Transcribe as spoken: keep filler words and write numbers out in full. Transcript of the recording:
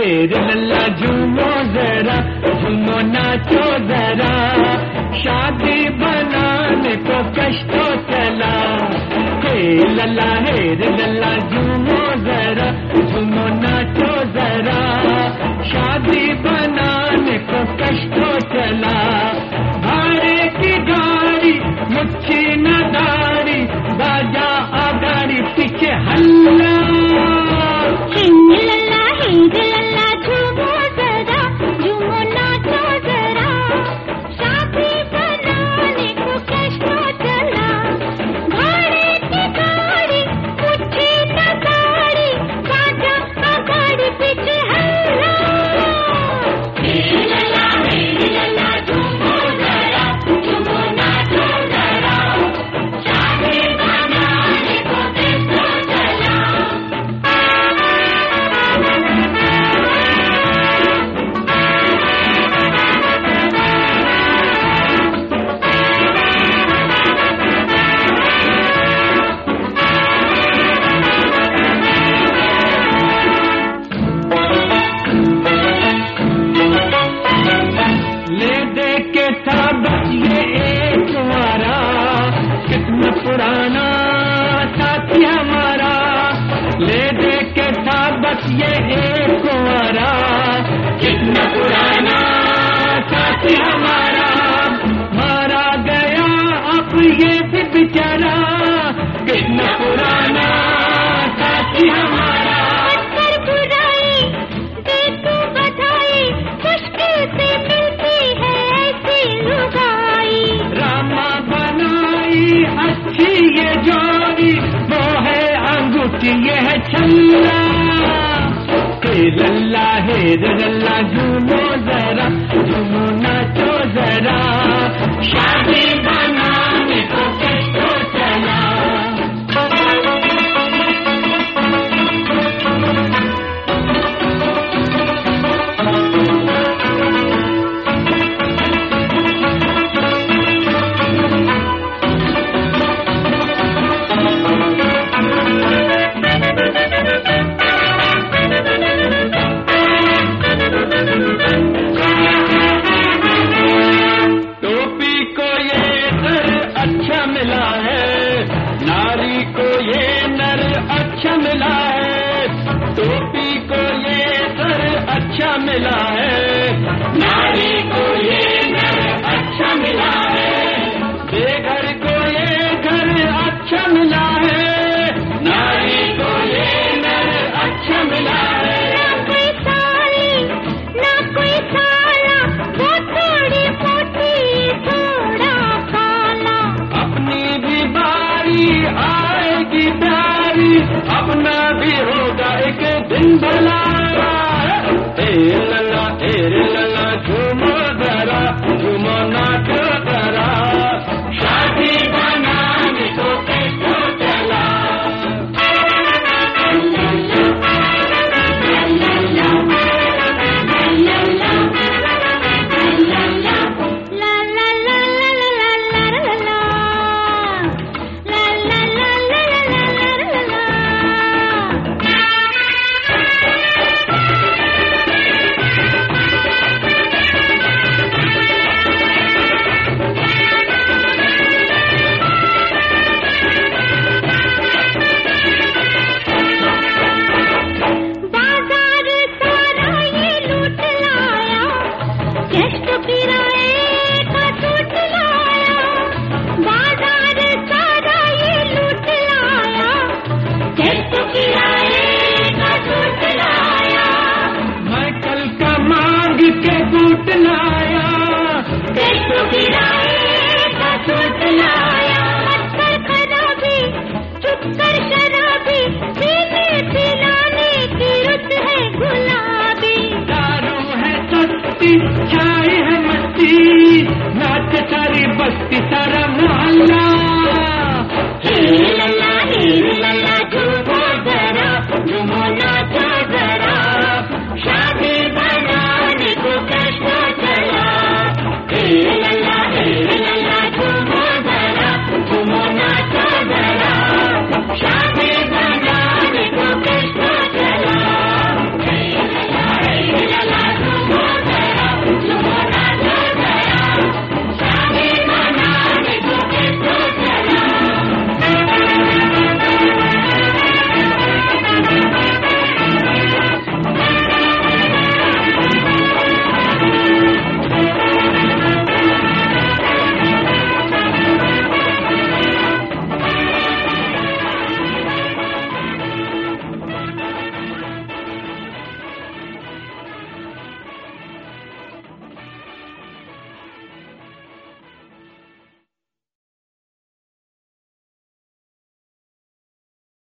हेर लल्ला झूमो जरा, झूमो नाचो जरा, शादी बनाने को कष्टों चला। हे लल्ला हेर लल्ला झूमो जरा, झूमो नाचो जरा, शादी बनाने को कष्टों चला। भाड़े की गाड़ी मुच्छी न दाढ़ी, बाजा आगाड़ी पीछे हल्ला। पुराना साथी हमारा ले दे के था बस ये एक कुंवारा, कितना पुराना साथी हमारा, मारा गया अब ये भी बेचारा, कितना पुराना साथी हमारा। अच्छी ये जोड़ी वो है अंगूठी ये है छल्ला। हे लल्ला हेर लल्ला झूमो जरा, झूमो नाचो जरा, शादी बनाने को कष्टों चला। मिला है नारी को ये नर अच्छा मिला है, टोपी को ये सर अच्छा मिला है,